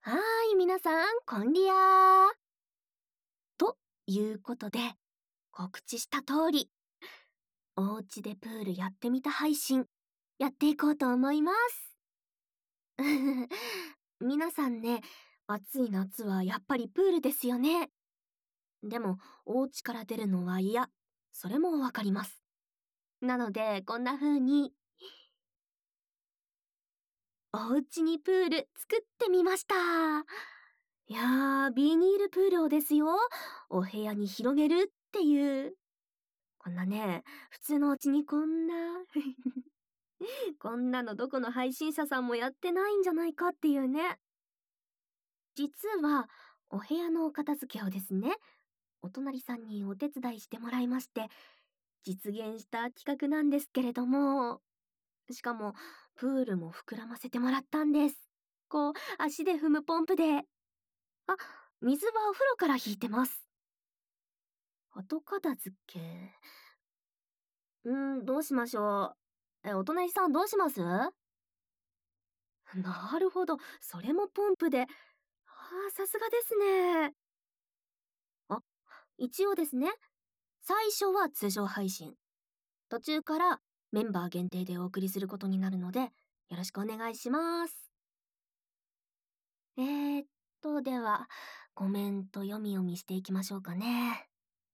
はーい、皆さん、こんりやー。ということで、告知した通り、おうちでプールやってみた配信、やっていこうと思います。皆さんね、暑い夏はやっぱりプールですよね。でも、お家から出るのは嫌。それもわかります。なので、こんな風に、お家にプール作ってみました。いやー、ビニールプールをですよ、お部屋に広げるっていう。こんなね、普通のお家にこんなこんなのどこの配信者さんもやってないんじゃないかっていうね。実は、お部屋のお片付けをですね、お隣さんにお手伝いしてもらいまして、実現した企画なんですけれども、しかも、プールも膨らませてもらったんです。こう、足で踏むポンプで。あ、水はお風呂から引いてます。後片付け。どうしましょう。お隣さんどうします？なるほど、それもポンプで。さすがですね。あ、一応ですね、最初は通常配信。途中からメンバー限定でお送りすることになるので、よろしくお願いします。では、コメント読み読みしていきましょうかね。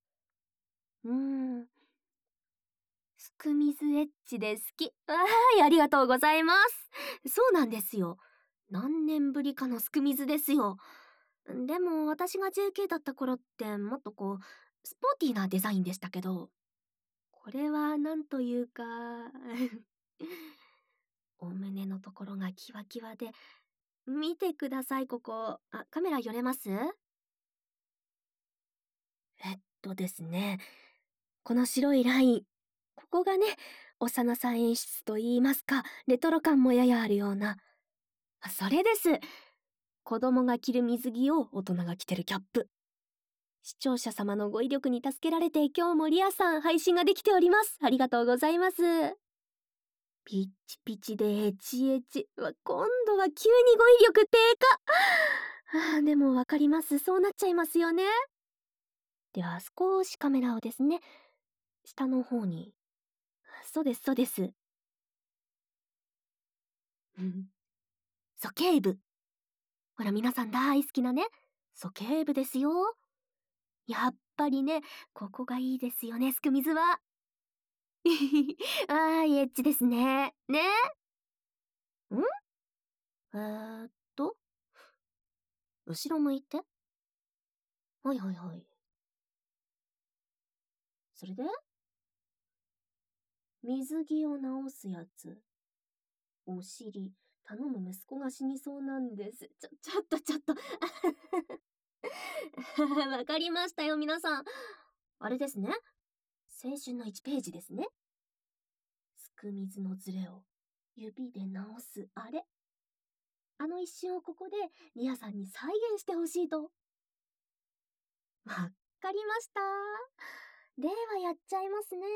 すく水エッジで好き。ありがとうございます。そうなんですよ。何年ぶりかのすく水ですよ。でも私が JK だった頃ってもっとこう、スポーティーなデザインでしたけど、これはなんというか、お胸のところがキワキワで、見てください、ここ。カメラ寄れます？ですね、この白いライン。ここがね、幼さ演出と言いますか、レトロ感もややあるような。それです。子供が着る水着を大人が着てるキャップ。視聴者様のご威力に助けられて今日もリアさん配信ができております。ありがとうございます。ピッチピチでエチエチ。今度は急に語彙力低下。でもわかります。そうなっちゃいますよね。では少しカメラをですね、下の方に。そうです、そうです。鼠径部。ほら皆さん大好きなね、鼠径部ですよ。やっぱりね、ここがいいですよね、すく水は。エッチですね。ね。えーっと、後ろ向いて。はいはいはい。それで水着を直すやつ。お尻、頼む息子が死にそうなんです。ちょっと。わかりましたよ、皆さん。あれですね。青春の1ページですね。すく水のズレを指で直すあれ。あの一瞬をここでリアさんに再現してほしいと。わかりました。ではやっちゃいますね。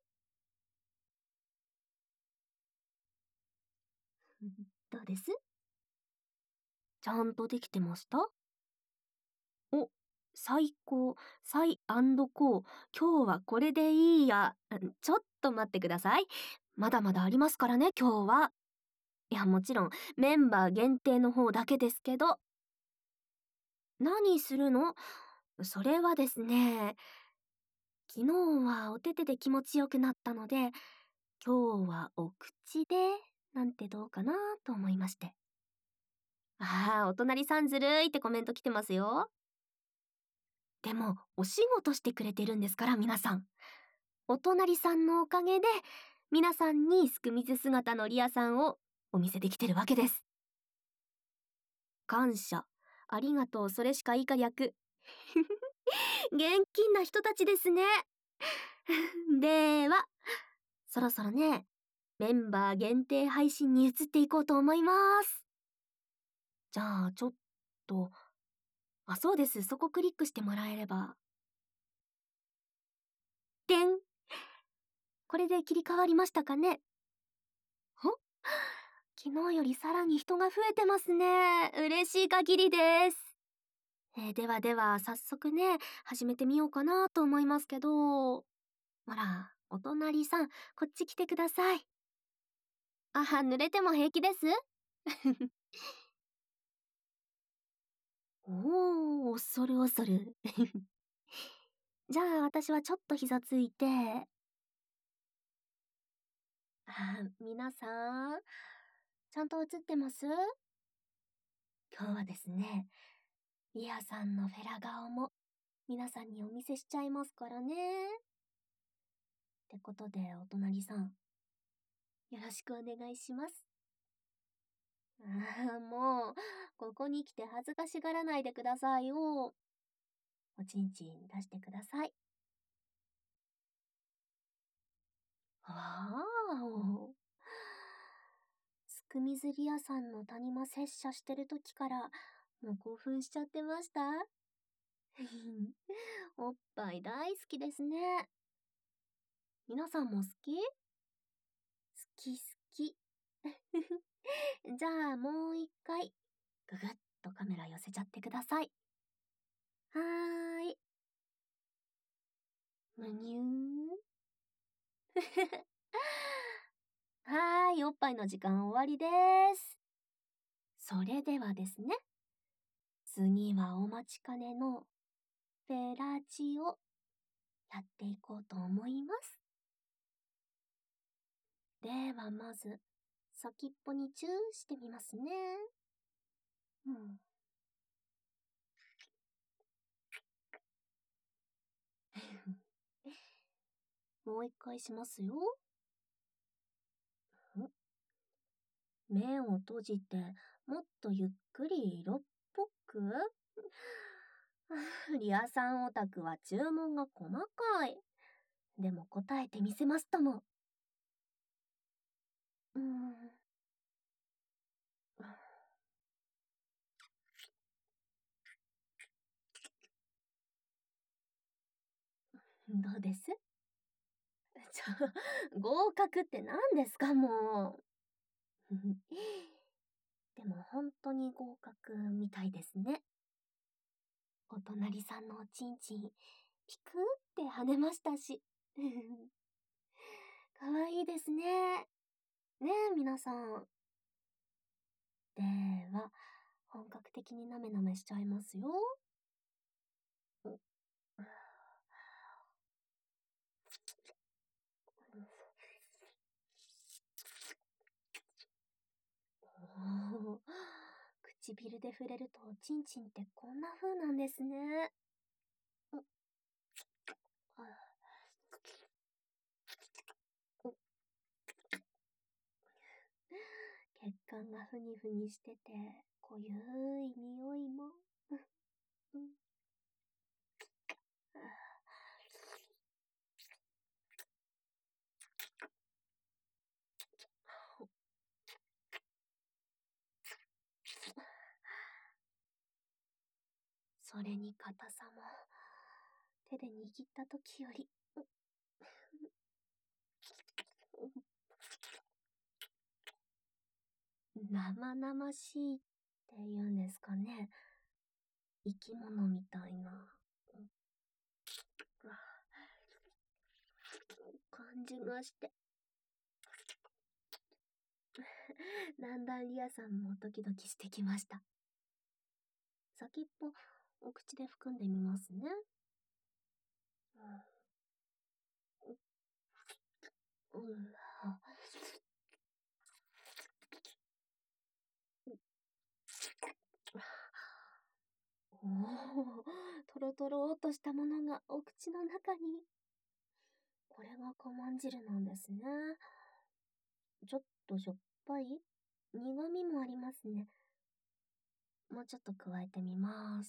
どうです？ちゃんとできてました？お、最高、最高。今日はこれでいいや。ちょっと待ってください。まだまだありますからね、今日は。いや、もちろん、メンバー限定の方だけですけど。何するの？それはですね、昨日はお手手で気持ちよくなったので、今日はお口で、なんてどうかなと思いまして。お隣さんずるいってコメント来てますよ。でも、お仕事してくれてるんですから、皆さん。お隣さんのおかげで、皆さんにすく水姿のリアさんをお見せできてるわけです。感謝、ありがとう、それしか以下略。現金な人たちですね。では、そろそろね、メンバー限定配信に移っていこうと思います。じゃあ、ちょっと、そうです。そこクリックしてもらえれば。でん。これで切り替わりましたかね？ 昨日よりさらに人が増えてますね。嬉しい限りです。ではでは、早速ね、始めてみようかなと思いますけど。ほら、お隣さん、こっち来てください。濡れても平気です。おー、恐る恐る。じゃあ、私はちょっと膝ついて。皆さん、ちゃんと映ってます？今日はですね、リアさんのフェラ顔も皆さんにお見せしちゃいますからね。ってことで、お隣さん、よろしくお願いします。もう、ここに来て恥ずかしがらないでくださいよ。おちんちん出してください。わーお。すくみずり屋さんの谷間拙者してる時から、もう興奮しちゃってました。おっぱい大好きですね。皆さんも好き？好き好き。じゃあもう一回、ぐぐっとカメラ寄せちゃってください。はーい。むにゅーん。はーい、おっぱいの時間終わりです。それではですね、次はお待ちかねのフェラチをやっていこうと思います。ではまず、先っぽにチューしてみますね。もう一回しますよ。目を閉じて、もっとゆっくり色っぽく。リアさんオタクは注文が細かい。でも答えてみせますとも。どうです？合格って何ですか、もう。でも本当に合格みたいですね。お隣さんのおちんちん、ピクって跳ねましたし。かわいいですね。ねえ、皆さん。では、本格的になめなめしちゃいますよ。おー、唇で触れるとおちんちんってこんな風なんですね。血管がふにふにしてて、濃ゆい匂いも。それに硬さも、手で握った時より、生々しいって言うんですかね。生き物みたいな感じがして。だんだんリアさんもドキドキしてきました。先っぽ、お口で含んでみますね。おお、とろとろっとしたものがお口の中に。これが小まん汁なんですね。ちょっとしょっぱい？苦味もありますね。もうちょっと加えてみます。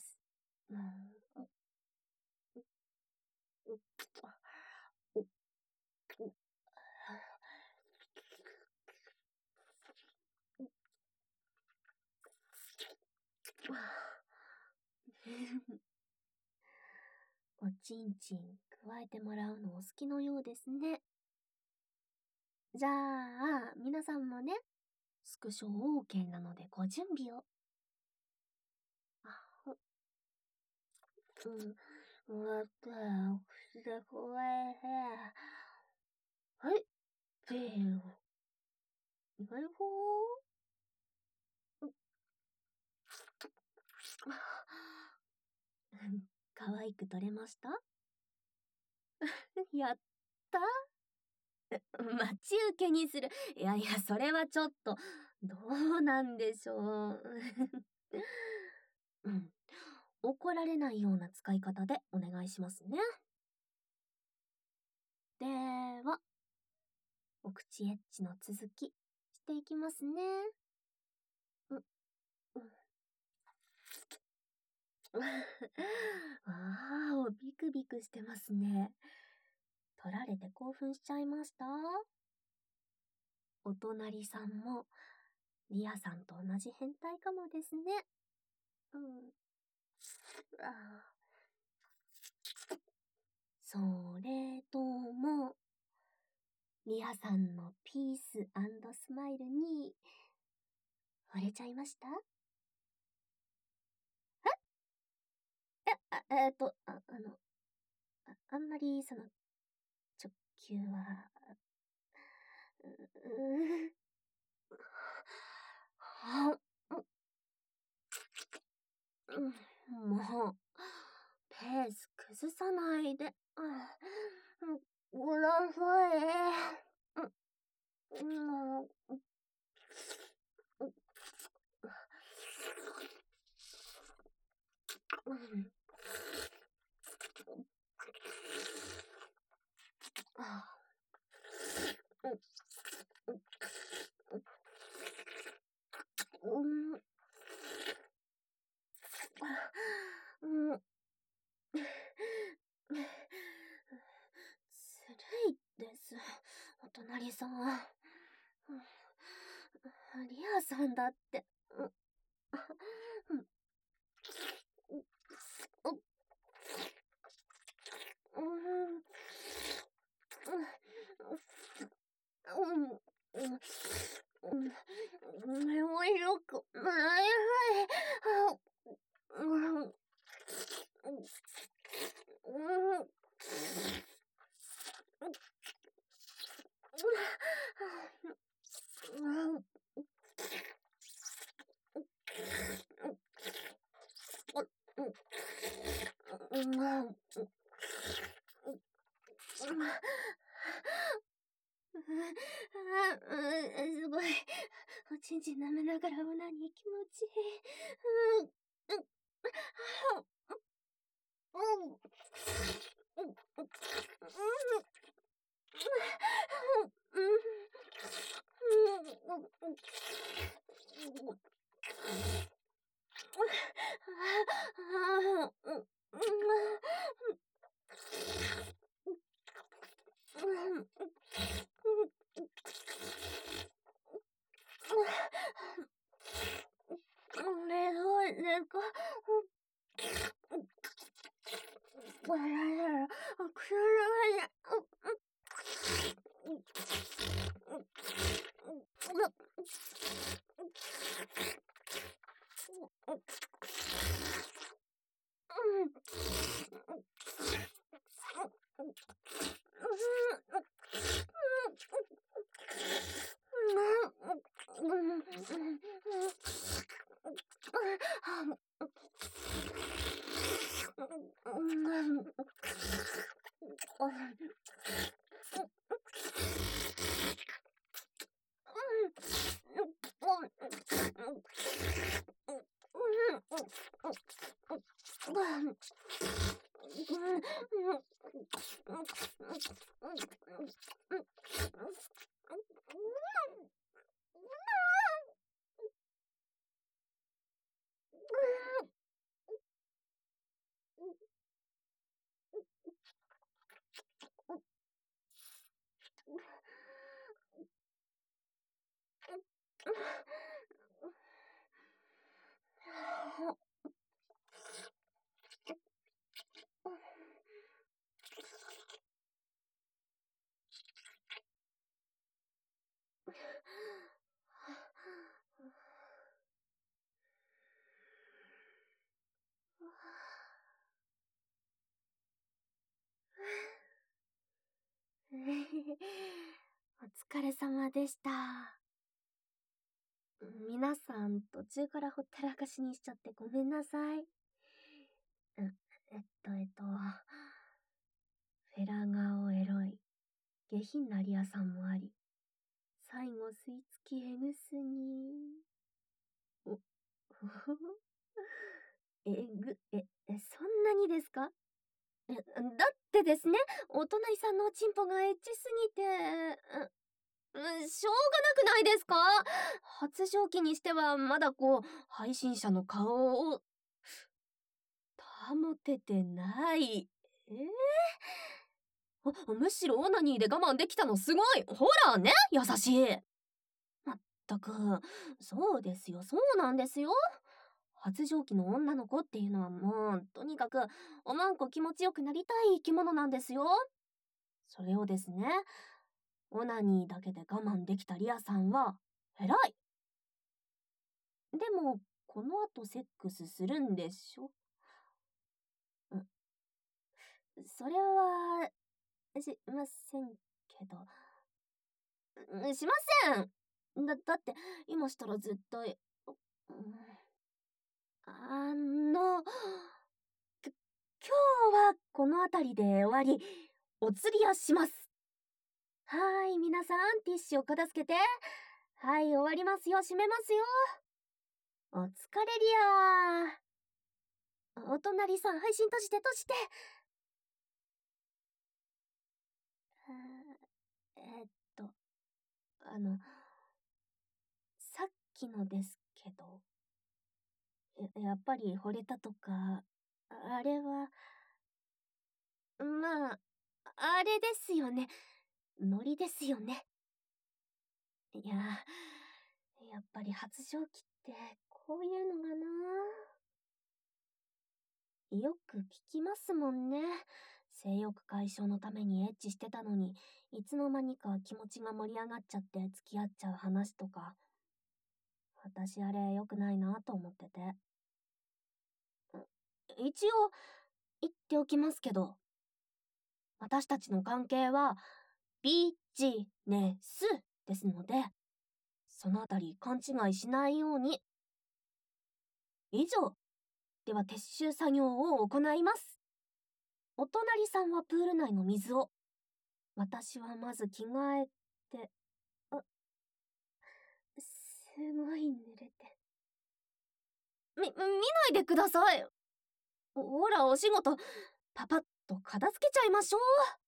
おちんちん加えてもらうのお好きのようですね。じゃあ、皆さんもね、 スクショ OK なのでご準備を。待って、口で怖い。はい、せーの。いくよ可愛く撮れましたやった待ち受けにする。いやいや、それはちょっと、どうなんでしょう。うん。怒られないような使い方でお願いしますね。では、お口エッチの続き、していきますね。ああ、ビクビクしてますね。取られて興奮しちゃいました？お隣さんも、リアさんと同じ変態かもですね。それとも、リアさんのピース&スマイルに、惚れちゃいました？あんまり、直球は、もう、ペース崩さないで、ください。ずるいです、お隣さん。リアさんだって。もよくない。すごい。おちんちん舐めながらオナニー気持ちいい。どうですか？ お疲れ様でした。皆さん途中からほったらかしにしちゃってごめんなさい。フェラ顔エロい、下品なリアさんもあり、最後吸い付きえぐすぎ。お、ほほほ。そんなにですか？だってですね、お隣さんのおちんぽがエッチすぎて、しょうがなくないですか？発情期にしてはまだ配信者の顔を、保ててない。むしろオナニーで我慢できたのすごい。ほらね、優しい。まったく、そうですよ、そうなんですよ。発情期の女の子っていうのはもう、とにかく、おまんこ気持ちよくなりたい生き物なんですよ。それをですね、オナニーだけで我慢できたリアさんは、偉い。でも、この後セックスするんでしょ？それは、しませんけど。しません。だって、今したら絶対、あの、今日はこの辺りで終わり、お釣りをします。はーい、皆さん、ティッシュを片付けて。はい、終わりますよ、閉めますよ。お疲れリアー。お隣さん、配信閉じて閉じて。えっと、あの、さっきのですけど、やっぱり惚れたとか、あれは、まあ、あれですよね。ノリですよね。いや、やっぱり発情期ってこういうのがな。よく聞きますもんね。性欲解消のためにエッチしてたのに、いつの間にか気持ちが盛り上がっちゃって付き合っちゃう話とか。私あれ良くないなと思ってて。一応、言っておきますけど、私たちの関係は、ビジネスですので、そのあたり勘違いしないように。以上、では撤収作業を行います。お隣さんはプール内の水を。私はまず着替えて、すごい濡れて。見ないでください。ほら、お仕事、パパッと片付けちゃいましょう。